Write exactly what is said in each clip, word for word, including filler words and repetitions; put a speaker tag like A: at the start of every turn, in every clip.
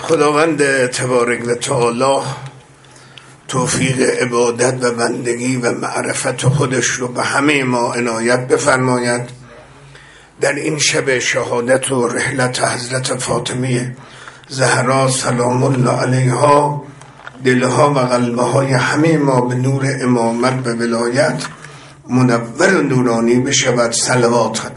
A: خداوند تبارک و تعالی توفیق عبادت و بندگی و معرفت خودش رو به همه ما عنایت بفرماید. در این شب شهادت و رحلت حضرت فاطمه زهرا سلام الله علیها دلها و قلبهای همه ما به نور امامت و ولایت منور و نورانی بشود. صلوات خط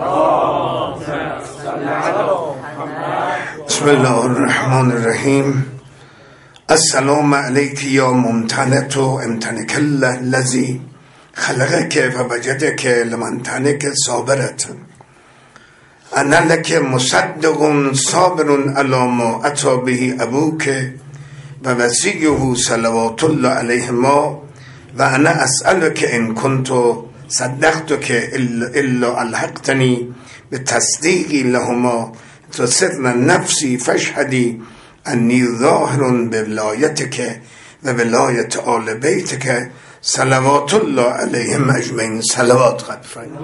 A: بسم الله الرحمن الرحیم. السلام علیک یا ممتنت و امتنک الله الذی خلقک و وجدک لمنتنک صابرت انا لک مصدق صابر علی ما اتی به ابوک و وصیه صلوات الله علیهما و انا اسألک ان کنت صدقتک الا الحقتنی بتصدیقی لهما تسر نفسی فاشهدی انی ظاهر بولایتک و ولایت آل بیتک صلوات الله علیهم اجمعین. صلوات قد فرمایید.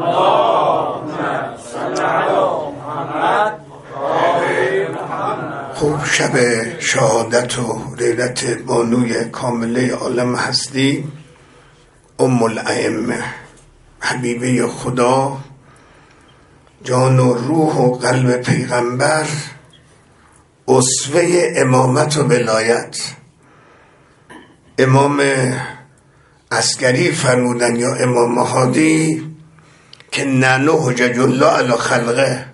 A: خوب شب شهادت و لیلت بانوی کامله عالم هستی ام الائمه حبیبه خدا، جان و روح و قلب پیغمبر، اسوه امامت و ولایت. امام عسکری فرمودن یا امام هادی که ننو حجج الله علی خلقه،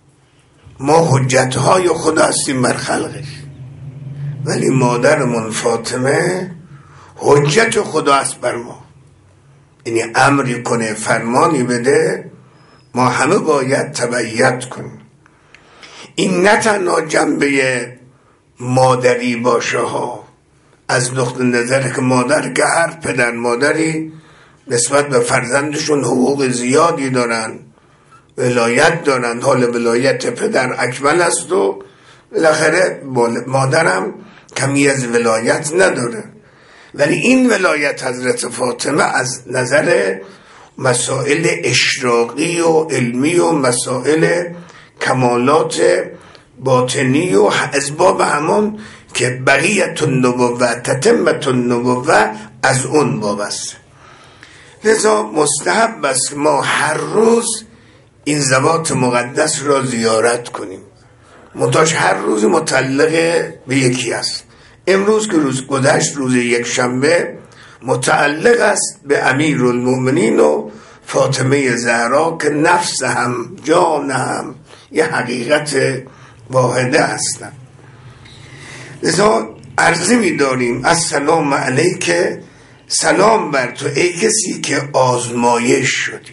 A: ما حجتهای خدا هستیم بر خلقش، ولی مادرمون فاطمه حجت خدا است بر ما. یعنی امری کنه، فرمانی بده، ما همه باید تبعیت کنیم. این نه تنها جنبه مادری باشه ها، از نقطه نظر که مادر که هر پدر مادری نسبت به فرزندشون حقوق زیادی دارن، ولایت دارن، حال ولایت پدر اکمل است و بالاخره مادرم کمی از ولایت نداره، ولی این ولایت حضرت فاطمه از نظر مسائل اشراقی و علمی و مسائل کمالات باطنی و اسباب همون که بقیت النبوه تتمت النبوه از اون وابسته. لذا مستحب است ما هر روز این ذوات مقدس را زیارت کنیم. منتاش هر روز متعلق به یکی است. امروز که روز گذشت، روز یک شنبه، متعلق است به امیرالمؤمنین و فاطمه زهرا که نفس هم جان هم یه حقیقت واحده هستند. لذا عرضه می داریم السلام علیک، سلام بر تو ای کسی که آزمایش شدی،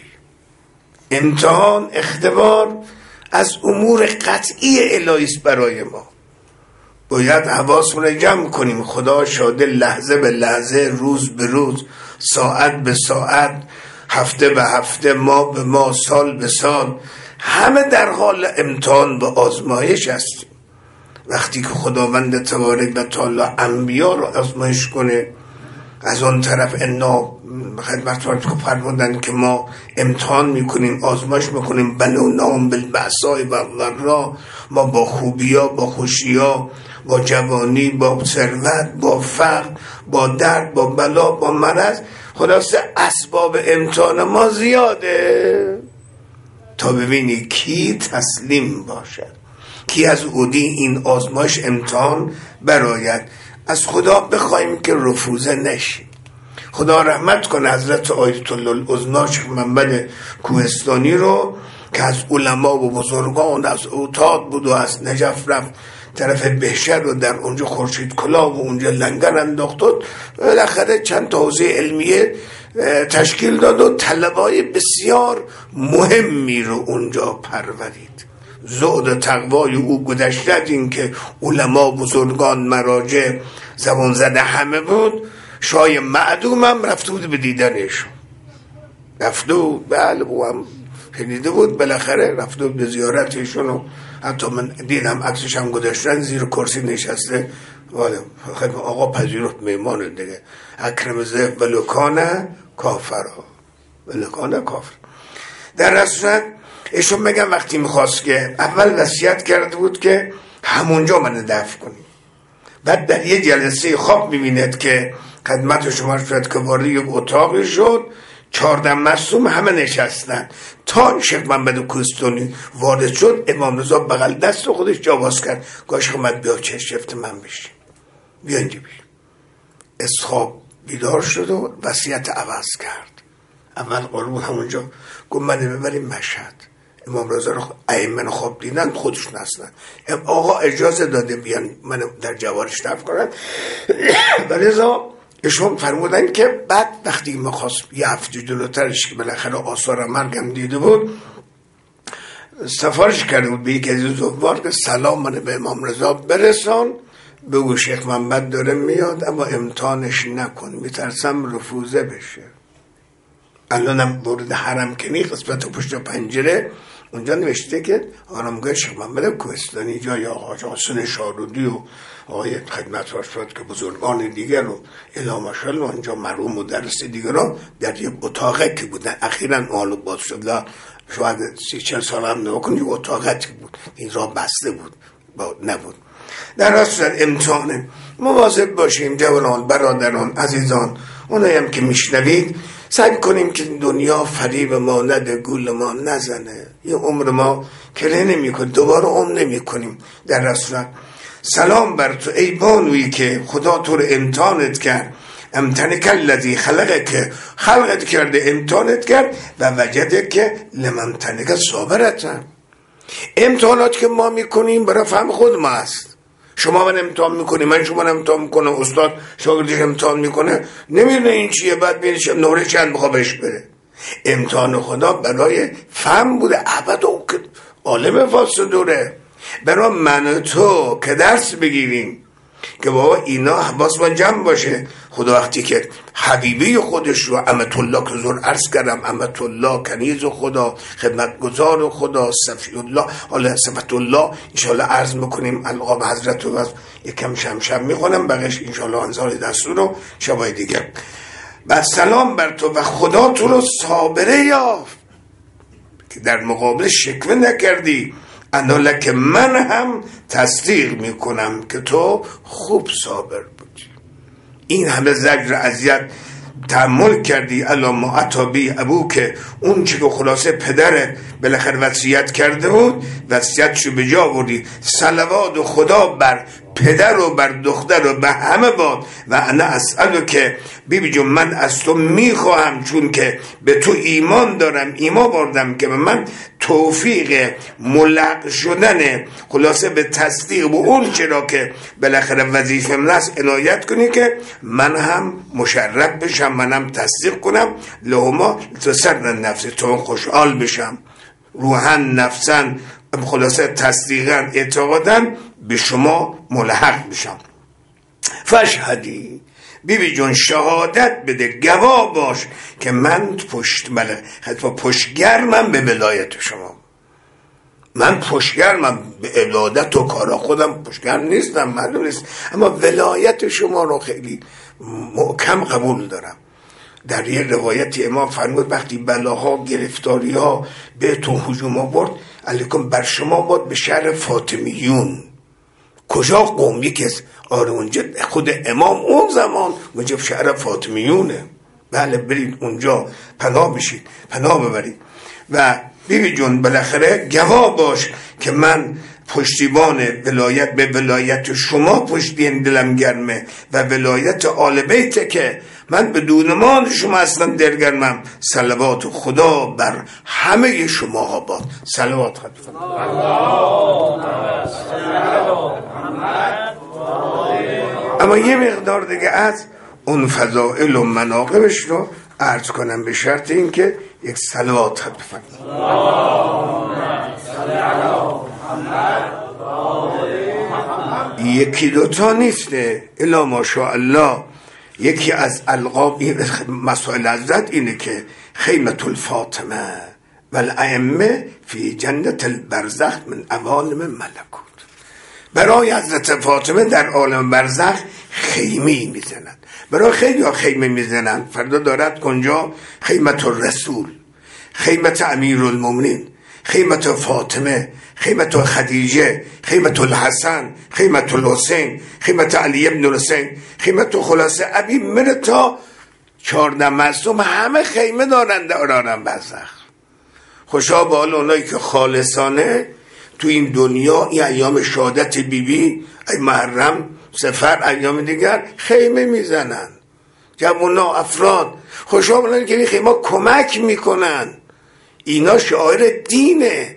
A: امتحان، اختبار از امور قطعی الهی است برای ما. باید حواسمون رو جمع کنیم. خدا شاده لحظه به لحظه، روز به روز، ساعت به ساعت، هفته به هفته، ماه به ماه، سال به سال، همه در حال امتحان و آزمایش هستیم. وقتی که خداوند تبارک و تعالی انبیا رو آزمایش کنه، از اون طرف انا خدمتتون که فرمودن که ما امتحان میکنیم، آزمایش میکنیم، بلوناهم بالبأساء والضراء، ما با خوبیا، با خوشیا، با جوانی، با ثروت، با فقر، با درد، با بلا، با مرض. خلاصه اسباب امتحان ما زیاده تا ببینی کی تسلیم باشد، کی از اودی این آزمایش امتحان براید. از خدا بخوایم که رفوزه نشیم. خدا رحمت کنه حضرت آیت الله العظمی شیخ محمد کوهستانی رو که از علما و بزرگان از اوتاد بود و از نجف رفت طرف بهشت و در اونجا خورشید کلاه و اونجا لنگر انداخت و بالاخره چند تا حوزه علمیه تشکیل داد و طلبای بسیار مهمی رو اونجا پرورید. زهد و تقوای او گذشته از این که علما، بزرگان، مراجع، زبان زده همه بود، شای معدوم هم رفته بود به دیدنشون، رفته بود، بله او هم شنیده بود، بالاخره رفته بود به زیارتشون و حتی من دیدم عکسش هم گذاشتن زیر کرسی نشسته. والا خیلی آقا پذیرفت، میمان دیگه، اکرم زه ولکانه کافرها، ولکانه کافر. در رسولت ایشون میگم وقتی میخواست که اول وصیت کرده بود که همونجا من دفع کنید. بعد در یه جلسه خواب میبیند که خدمت شما شد که وارد یک اتاقی شد، چهارده مصوم همه نشستن تا شیخ محمد کوهستانی وارد شد. امام رضا بغل دست خودش جا باز کرد، گفت شیخ محمد بیا چه شفت من بشی، بیا اینجا بیا. از خواب بیدار شد و وصیت عوض کرد. اول قربون همونجا گفت منو ببریم مشهد. امام رضا رو ائمه خواب دیدن، خودشون هستن آقا اجازه داده بیان منو در جوارش دفن کنن. ولذا ایشون فرمودن که بعد وقتی ما خواست یه هفته جلوترش که بالاخره آثار مرگم دیده بود، سفارش کرده بود به یک از زوار که سلام منو به امام رضا برسان، بگو شیخ محمد داره میاد اما امتحانش نکن، میترسم رفوزه بشه. الانم ورود حرم کنی قسمت پشت پنجره اونجا نوشته که آرامگاه شیخ محمد کوهستانی جای آقا حسین شارودی و آقای خدمت فرشاد که بزرگان دیگر رو الا ماشاءالله اونجا مرحوم مدرس دیگر رو در یک اتاقه که بودن، اخیراً مالو باز شد، شاید سی چل سال هم نکنی یک اتاقه بود، این را بسته بود نبود. در اصل امتحانه مواظب باشیم جوانان، برادران، عزیزان، اونایی هم که میشنوید سعی کنیم که دنیا فریب ما نده، گول ما نزنه. یه عمر ما کله نمی کنیم، دوباره عمر نمی کنیم. در اصل سلام بر تو ای بانویی که خدا تو رو امتحانت کرد، امتحانک الذی خلقک که خلقت کرده امتحانت کرد و وجدک که لممتحنک صابرتن. امتحانات که ما میکنیم برای فهم خود ما است. شما من امتحان میکنی، من شما من امتحان میکنم، استاد شاگردش امتحان میکنه، نمیدونه این چیه، بعد بینش نمره چند بخواه بهش بره. امتحان خدا برای فهم بوده، ابد او که عالم فاسدوره، برای من تو که درس بگیریم که بابا اینا حواس من جمع باشه. خدا وقتی که حبیبی خودش رو امت الله که زور عرض کردم، امت الله کنیز خدا، خدمتگزار خدا، صفی الله، حالا صفت الله انشاءالله عرض میکنیم القاب حضرت رو یکم شمشم میخونم بقیش انشاءالله انزال دستور رو شبای دیگر. و سلام بر تو و خدا تو رو صابره یافت که در مقابل شکوه نکردی، انا لکه من هم تصدیق میکنم که تو خوب صابر بودی. این همه زجر اذیت تحمل کردی، الا ما عطابی ابو که اون چه که خلاصه پدرت بالاخره وصیت کرده بود وصیتشو به جا بردی. صلوات و خدا بر پدر و بر دختر و به همه باد. و انا اسألو که بیبی جون من از تو میخواهم چون که به تو ایمان دارم، ایمان بردم که به من توفیق ملق شدن خلاصه به تصدیق به اون چرا که بالاخره وظیفه من است عنایت کنی که من هم مشرف بشم، منم تصدیق کنم. لهما تسر نفس تو خوشحال بشم، روحن نفسن خلاصه تصدیقا اعتقادا به شما ملحق بشم. فشهدی بیبی جون شهادت بده، گواه باش که من پشت بله حتی پشتگرمم به ولایت شما. من پشتگرمم به عبادت و کارا، خودم پشتگرم نیستم، معلوم نیست، اما ولایت شما رو خیلی محکم قبول دارم. در یه روایتی امام فرمود وقتی بلاها گرفتاری ها بهتون هجوم آورد، علیکم بر شما باد به شهر فاطمیون. کجا قوم؟ یکی از آره اونجا خود امام اون زمان اونجا شهر فاطمیونه. بله برید اونجا پناه بشید، پناه ببرید. و بیبی جون بالاخره گواه باش که من پشتیبان ولایت به ولایت شما پشتین دلم گرمه و ولایت آل بیت که من بدون ما شما اصلا دلگرمم. صلوات خدا بر همه شما ها باد. صلوات خدا. اما یه مقدار دیگه از اون فضائل و مناقبش رو عرض کنم به شرط این که یک صلوات خط بفرمایید. یکی دوتا نیسته الا ماشاءالله. یکی از القاب این مسائل حضرت اینه که خیمة الفاطمه و الائمه فی جنت البرزخ من عوالم ملکوت. برای حضرت فاطمه در عالم برزخ خیمه میزنند، برای خیلی ها خیمه میزنند. فردا دارد کنجا خیمة الرسول، خیمة امیر المؤمنین، خیمت فاطمه، خیمت خدیجه، خیمت الحسن، خیمت الحسین، خیمت علی ابن الحسین، خیمت خلاصه ابی من تا چهارده معصوم همه خیمه دارن دارن برزخ. خوشا به حال اونایی که خالصانه تو این دنیا این ایام شهادت بیبی، ای محرم، سفر، ایام دیگر خیمه میزنن. جوونا، افراد خوشا به که این خیمه کمک میکنن. اینا شعائر دینه.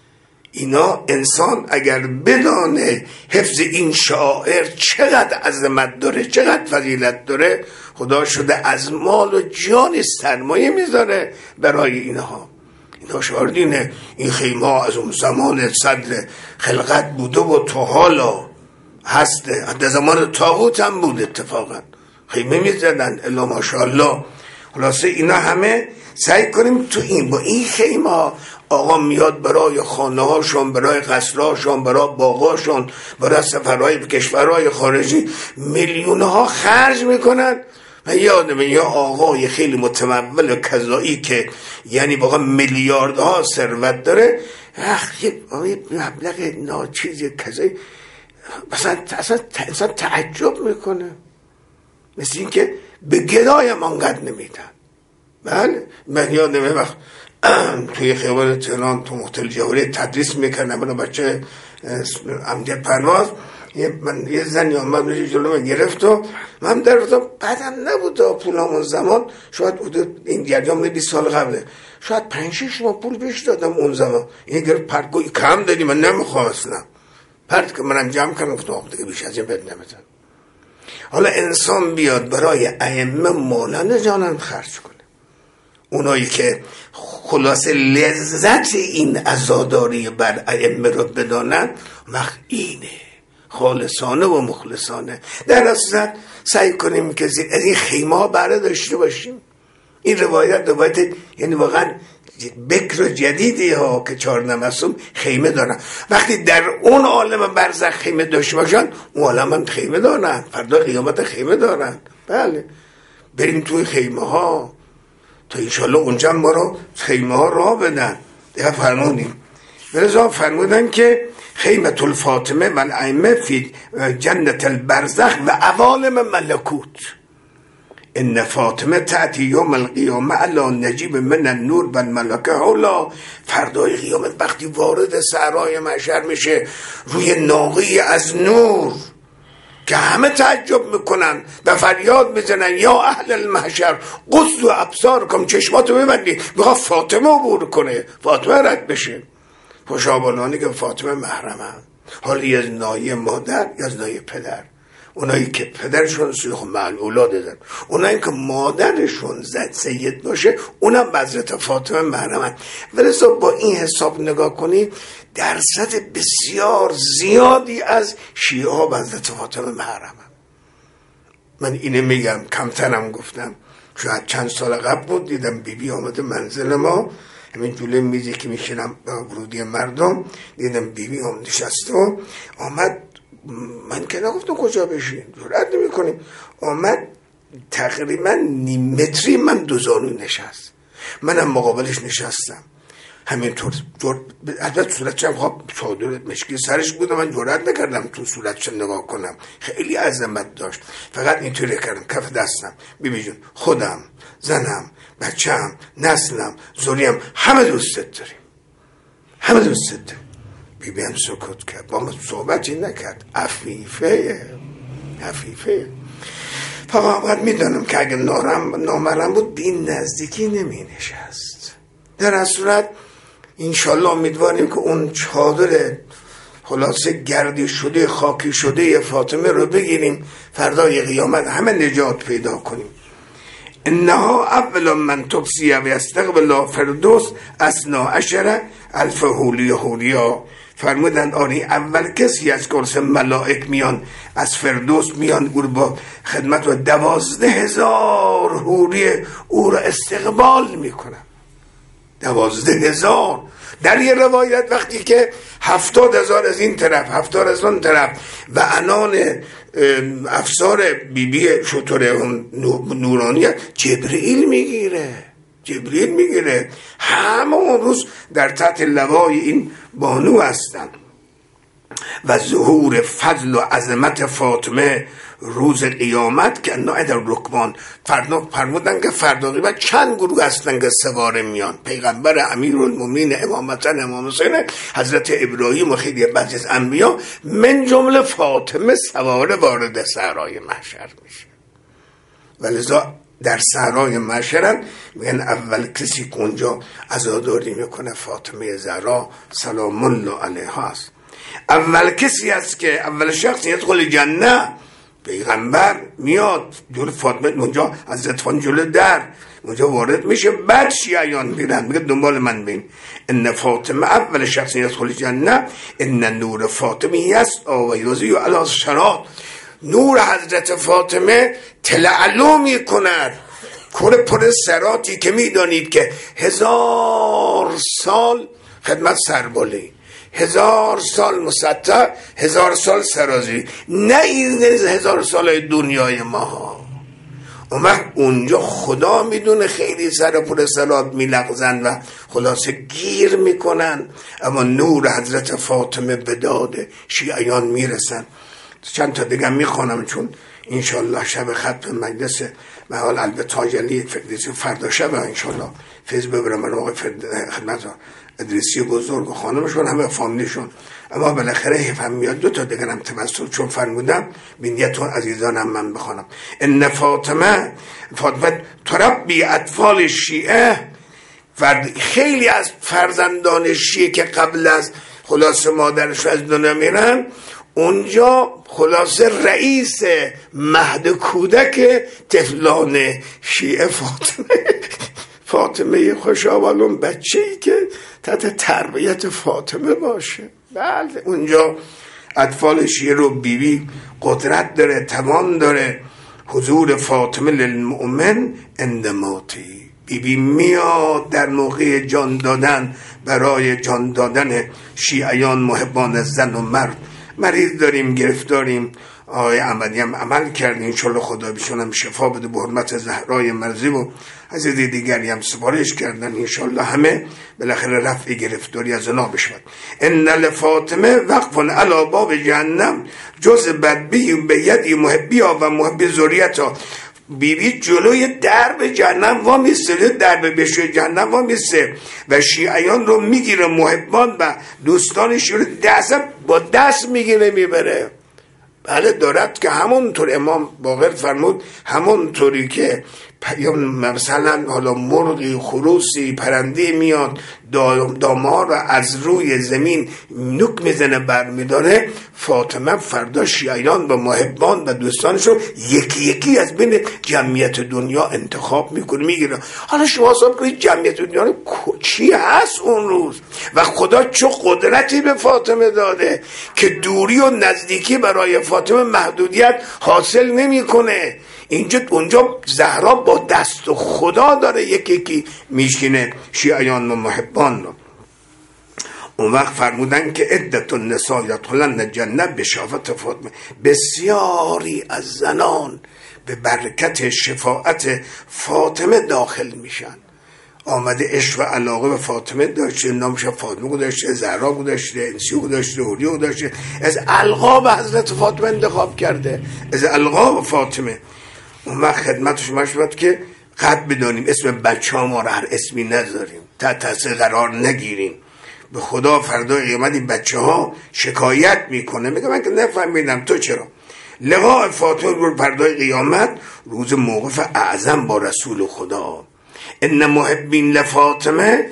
A: اینا انسان اگر بدانه حفظ این شعائر چقدر عظمت داره، چقدر فضیلت داره، خدا شده از مال و جان سرمایه میذاره برای اینها. اینا شعائر دینه. این خیمه از اون زمان صدر خلقت بوده و تا حالا هسته. در زمان طاغوت هم بود اتفاقا خیمه میزدن الا ماشاءالله. خلاصه اینا همه سعی کنیم تو این با این خیمه آقا میاد برای خانه هاشون، برای قصرهاشون، برای باغاشون، برای سفرهای به کشورهای خارجی میلیون ها خرج میکنن. من یادم یه آقای خیلی متمول و کذایی که یعنی واقعا میلیاردها ثروت داره، یه مبلغ ناچیز کذایی مثلا اصلا انسان تعجب میکنه، مثل این که به گدایم آنقدر نمیدن. بله من یادم یه وقت توی خیابان تهران تو مختل جواری تدریس میکردم برای بچه عمدی پرواز، یه, من یه زنی آمد میشه جلو من گرفت و من در رفتم بعدم نبود پولامون زمان، شاید این جریان بیست سال قبله، شاید پنج شش ما پول بیش دادم اون زمان. این گرفت پرگوی کم دادی، من نمیخوام اصلا پرد که منم جمع کنم گفتم دیگه بیش از این بد نمیدن. حالا انسان بیاد برای ائمه مولان جانم خرج کنه، اونایی که خلاصه لذت این عزاداری بر ائمه رو بدانن، وقت اینه خالصانه و مخلصانه. در اصل سعی کنیم که از این خیمه ها بره داشته باشیم. این روایت روایت یعنی واقعا بکر جدیدی ها که چهار معصوم خیمه دارن. وقتی در اون عالم برزخ خیمه داشته باشن، اون عالم هم خیمه دارن، فردا قیامت خیمه دارن. بله بریم توی خیمه ها تا انشالله اونجا ما رو خیمه ها راه بدن. دیگه فرمودیم برزا فرمودن که خیمت الفاطمه و الائمه فی جنت البرزخ و عوالم ملکوت. ان فاطمه تأتی یوم القیامه علی نجیب من النور و الملکه حولا. فردای قیامت وقتی وارد صحرای محشر میشه روی ناقه از نور که همه تعجب میکنن و فریاد میزنن یا اهل المحشر غضوا ابصارکم، چشماتو ببندید، میخواد فاطمه عبور کنه، فاطمه رد بشه. خوشابانانی که فاطمه محرمه، حالی از نایه مادر یا از نایه پدر. اونایی که پدرشون سیخ معل اولاد دادن، اونایی که مادرشون زد سید باشه، اونم بذرت فاطمه محرمه. ولی با این حساب نگاه کنید درصد بسیار زیادی از شیعه ها بذرت فاطمه محرمه. من اینه میگم، کمترم گفتم. شاید چند سال قبل بود دیدم بی بی آمده منزل ما، همین جلوی میزی که میشینم ورودی مردم، دیدم بی بی هم نشسته و آمد. من که نگفتم کجا بشین، جرأت نمی کنیم. آمد تقریبا نیم متری من دو زانو نشست، منم مقابلش نشستم همینطور. البته صورتش هم خواب چادر مشکی سرش بود، من جرأت نکردم تو صورتش نگاه کنم، خیلی عظمت داشت. فقط اینطوری کردم کف دستم، ببین جون خودم، زنم، بچه‌م، نسلم، زوریم، همه دوستت داریم، همه دوستت داریم. بیبی هم سکوت کرد، با من صحبتی نکرد، عفیفه عفیفه. فقط باید میدانم که اگه نامرم بود بین نزدیکی نمی نشست. در از صورت انشالله امیدواریم که اون چادر خلاصه گردی شده خاکی شده فاطمه رو بگیریم، فردای قیامت همه نجات پیدا کنیم. انها اول من تبسی و استقبل فردوس اسنا عشره الف حولی حولیا. فرمودند آری اول کسی از کرس ملائک میان از فردوس میان او با خدمت و دوازده هزار حوری او را استقبال میکنن. دوازده هزار. در یه روایت وقتی که هفتاد هزار از این طرف هفتاد از اون طرف و انان افسار بی بی شطور نورانیت جبرئیل میگیره جبریل میگیره، همه اون روز در تحت لوای این بانو هستن. و ظهور فضل و عظمت فاطمه روز قیامت که نه در رکبان فردا فرمودن که فردا قیامت چند گروه هستن که سواره میان. پیغمبر امیرالمومنین امام حسن امام حسین حضرت ابراهیم و خیلی بعضی از انبیا من جمله فاطمه سواره وارد صحرای محشر میشه. ولذا در صحرای محشر میگن اول کسی که اونجا عزاداری میکنه فاطمه زهرا سلام الله علیها است. اول کسی است که اول شخص یدخل جنه، پیغمبر میاد جلو فاطمه، اونجا حضرت فاطمه جلو در اونجا وارد میشه، بعد شیعیان میرن میگه دنبال من بین. ان فاطمه اول شخص یدخل جنه ان نور فاطمه است و یوزی علی الصراط. نور حضرت فاطمه تلعلو میکند کره پر صراطی که میدانید که هزار سال خدمت سربالی، هزار سال مسطح، هزار سال سرازی، نه این هزار سال دنیای ما. اومد اونجا خدا میدونه خیلی سر پر صراط میلغزن و خلاصه گیر میکنن، اما نور حضرت فاطمه به داد شیعیان میرسن. چند تا دیگه میخوانم چون انشالله شب ختم مجلس محال البته تاجلی فردیسی فردا شب انشالله فیض ببرم من آقای خدمت ادریسی بزرگ و خانمشون همه فامیلیشون، اما بالاخره هم میاد دو تا دیگر هم توسط چون فرمودم بینیتون عزیزانم من بخوانم. ان فاطمه فاطمه تربی اطفال شیعه، خیلی از فرزندان شیعه که قبل از خلاصه مادرش از دنیا میرن اونجا خلاصه رئیس مهد کودک طفلان شیعه فاطمه فاطمه خوشاوالون بچه ای که تحت تربیت فاطمه باشه. بله اونجا اطفال شیعه رو بیبی قدرت داره، توان داره. حضور فاطمه للمؤمن عند موتی، بیبی میاد در موقع جان دادن برای جان دادن شیعیان محبان زن و مرد. مریض داریم، گرفتاریم، آقای احمدی هم عمل کردیم، انشالله خدا بشونم شفا بده به حرمت زهرای مرضی و عزیز دیگری هم سفارش کردن، انشالله همه بالاخره رفع گرفتاری از اونا بشود. ان لفاطمه وقف علی باب جهنم جز بدبی به یدی محبی و محب ذریتها. بیبی جلوی درب جهنم وا میسته، درب بشه جهنم وا میسته و شیعیان رو میگیره، محبان و دوستانش رو دست با دست میگیره میبره. بله دارد که همونطور امام باقر فرمود، همونطوری که مثلا حالا مرغی خروسی پرنده میاد دامها رو از روی زمین نوک میزنه بر میداره، فاطمه فردا شیعیان و محبان و دوستانش رو یکی یکی از بین جمعیت دنیا انتخاب میکنه میگیره. حالا شما حساب کنید جمعیت دنیا چی هست اون روز و خدا چه قدرتی به فاطمه داده که دوری و نزدیکی برای فاطمه محدودیت حاصل نمیکنه. اینجا اونجا زهرا با دست و خدا داره یکی یکی میشینه شیعیان و محبان رو. اون وقت فرمودن که عدت النساء یدخلن جنه بشافت فاطمه، بسیاری از زنان به برکت شفاعت فاطمه داخل میشن. آمده عشق و علاقه به فاطمه داشته، نامش فاطمه گذاشته، زهرا گذاشته، انسیو گذاشته، هوریو گذاشته، از القاب حضرت فاطمه انتخاب کرده، از القاب فاطمه. اون وقت خدمت شما شد که قد بدانیم اسم بچه ها ما را هر اسمی نذاریم، تا تاثیر قرار نگیریم. به خدا فردا قیامت این بچه ها شکایت میکنه، میگه من که نفهمیدم تو چرا. لقاء فاطمه رو پردای قیامت روز موقف اعظم با رسول خدا. ان محبین لفاطمه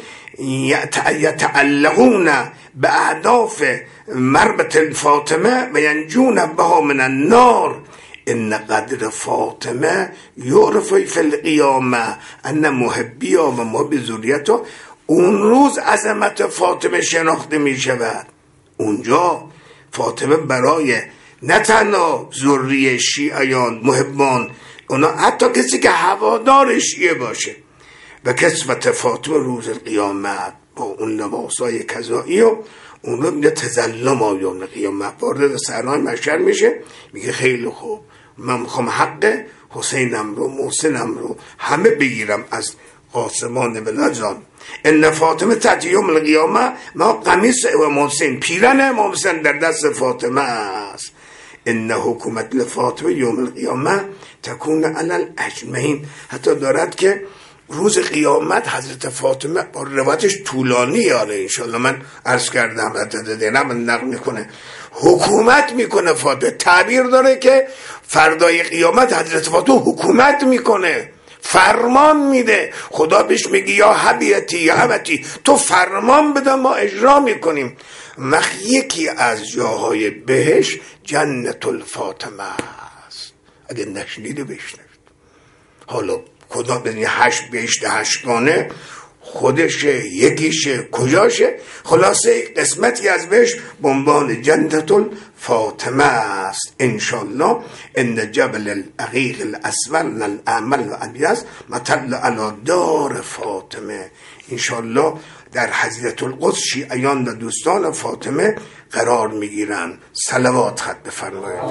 A: یتعلقون به اهداف مربط الفاطمه و ینجون بها من النار. ان قدر فاطمه یعرف فی القیامه ان محبیها و محب ذریتها. اون روز عظمت فاطمه شناخته می شود. اونجا فاطمه برای نه تنها ذریه شیعیان محبان، اونا حتی کسی که هوادار شیعه باشه و کسوت فاطمه روز قیامت با اون لباسای کذایی و اون رو میده تظلم آیام قیامت وارد صحنای محشر میشه، میگه خیلی خوب من میخوام حق حسینم رو محسنم رو همه بگیرم از قاسمان بلازان ان فاطمه تأتی یوم القیامه ما قمیص امام حسین، پیرن امام حسین در دست فاطمه است. ان حکومت لفاطمه یوم القیامه تکون علی الاجمعین. حتی دارد که روز قیامت حضرت فاطمه با روایتش طولانی، آره انشالله من عرض کردم حتی دینم نقل میکنه حکومت میکنه فاطمه، تعبیر داره که فردای قیامت حضرت فاطمه حکومت میکنه، فرمان میده. خدا بهش میگه یا حبیبتی یا حبیبتی تو فرمان بده ما اجرا میکنیم. وقت یکی از جاهای بهش جنت الفاطمه است، اگه نشنیده بشنوید. حالا کدام بدونی هشت بهشت هشتگانه خودشه یکیشه کجاشه، خلاصه قسمتی از بهش به عنوان جنت الفاطمه است. انشالله ان جبل العقیق الاسول الاعمل و ابیض مطل علی دار فاطمه. انشالله در حضرت القدس شیعیان و دوستان فاطمه قرار میگیرن. صلوات خط بفرمایید.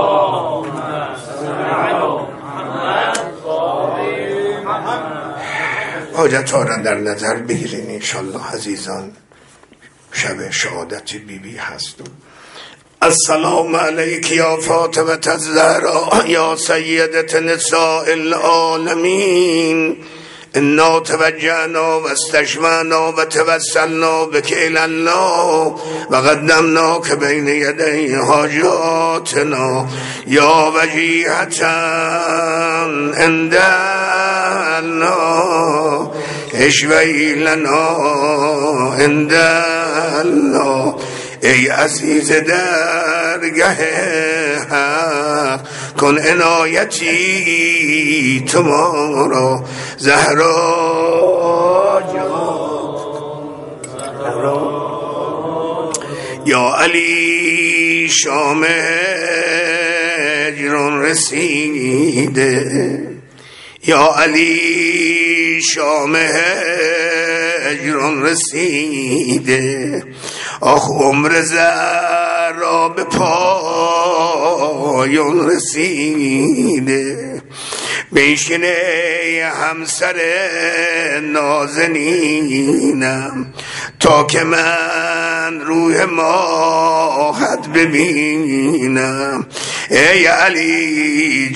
A: حاجت ها را در نظر بگیرین انشالله عزیزان. شب شهادت بی بی هستم. السلام علیک یا فاطمه الزهرا یا سیدت نساء العالمین. انا توجهنا و استشفعنا و توسلنا بک الی الله و قدمناک بین یدی حاجاتنا یا وجیهة عند الله اشفعی لنا عند الله. ای عزیز درگه حق کن عنایتی تمارا زهرا جان یا علی شام هجران رسیده، یا علی شام هجران رسیده. آخ عمر زهرا به پایان رسیده. بشینه همسر نازنینم تا که من روح ماهت ببینم. ای علی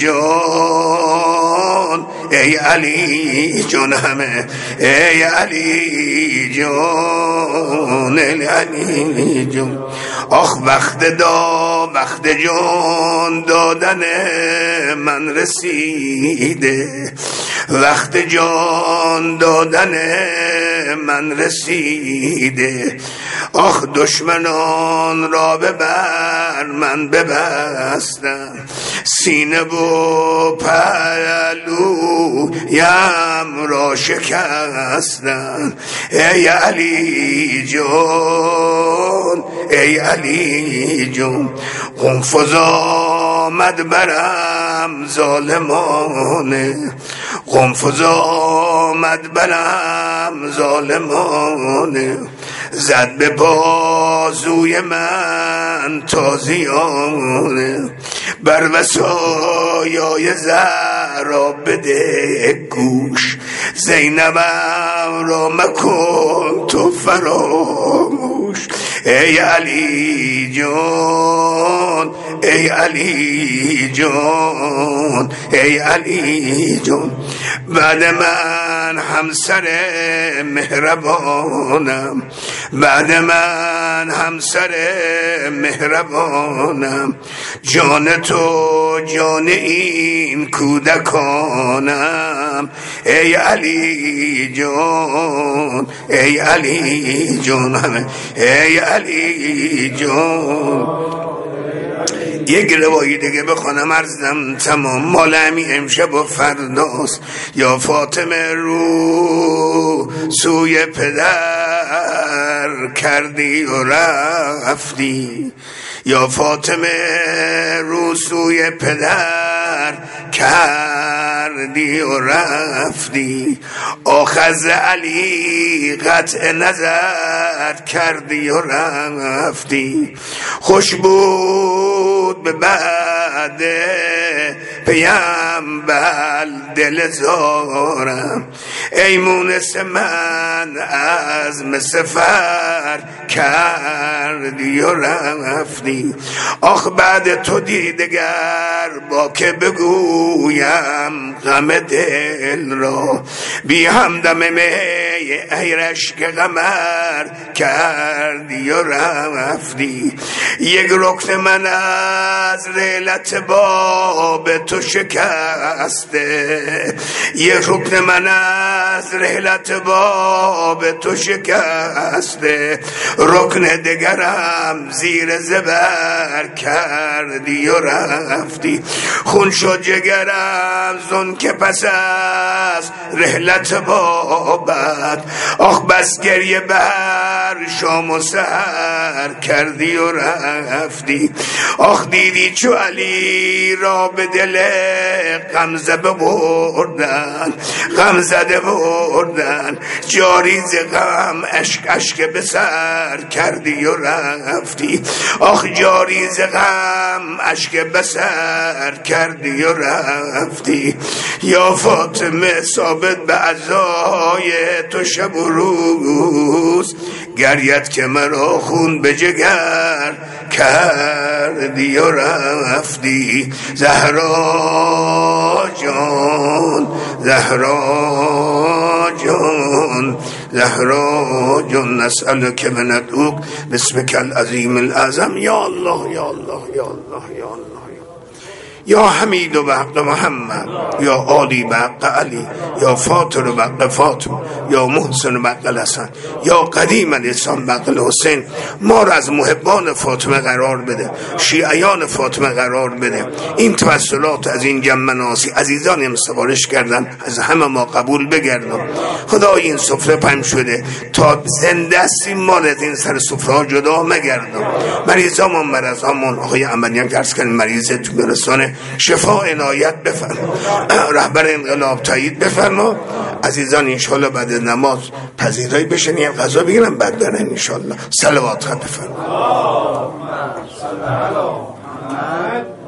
A: جان ای علی جان همه ای علی جان ای علی جان. آخ وقت دا وقت جان دادن من رسیده، وقت جان دادن من رسیده. آخ دشمنان را به بر من ببستم، سینه و پهلو یم را شکستم. ای علی جان ای علی جان. قنفذ آمد برم ظالمانه، قنفذ آمد برم ظالمانه. زد به بازوی من تازیانه، بر وصایای زهرا بده گوش. زینبم را مکن تو فراموش. ای علی جان ای علی جان ای علی جان. بعد من همسر مهربانم، بعد من همسر مهربانم. جان تو جان این کودکانم. ای علی جان ای علی جان ای علی جان. یک روایی دیگه بخونم عرضم تمام. مال همی امشب و فرداست. یا فاطمه رو سوی پدر کردی و رفتی، یا فاطمه رو سوی پدر کردی و رفتی. آخذ علی قطع نظر کردی و رفتی. خوش بود به بعد پیامبر دل زارم. ای مونس من عزم سفر کردی و رفتی. آخ بعد تو دیدگر با که بگویم غم دل را، بی همدم می ای رشک قمر کردی و رفتی. یک رکن من از لیلت باب تو شکسته، یک رکن من از لیلت باب تو شکسته، رکن دگرم زیر زبر کردی و رفتی. خون شد جگرم زن که پس از رحلت بابت، آخ بس گریه بر شام و سحر کردی و رفتی. آخ دیدی چو علی را به دل غمزه ببردن، غم زده بردن، جاری ز غم اشک اشک به سر کردی و رفتی. آخ جاری ز غم اشک به سر کردی و رفتی. یا فاطمه ثابت به عزای تو شب و روز، گریت که مرا خون به جگر کردی و رفتی. زهرا جان، زهرا جان، زهرا جان، نسألک من ندعوک باسمک العظیم الاعظم. یا الله یا الله یا الله یا الله یا حمید و بحق محمد، یا عالی بحق علی، یا فاطر و بحق فاطمه، یا محسن و بحق الحسن، یا قدیم الاسلام بحق الحسین. ما را از محبان فاطمه قرار بده، شیعیان فاطمه قرار بده. این توسلات از این جمع ناسی عزیزانی هم سفارش کردن، از همه ما قبول بگردم. خدای این سفره پهن شده تا زنده هستیم، ما از این سر سفره جدا مگردم. مریضامون مرضامون آقای عملیان که عرض کردن مریض تو برسانه شفا عنایت بفرما، رهبر انقلاب تایید بفرما. عزیزان انشالله بعد نماز پذیرایی بشن، یه غذا بگیرن بعد برن انشالله. صلوات خط بفرما.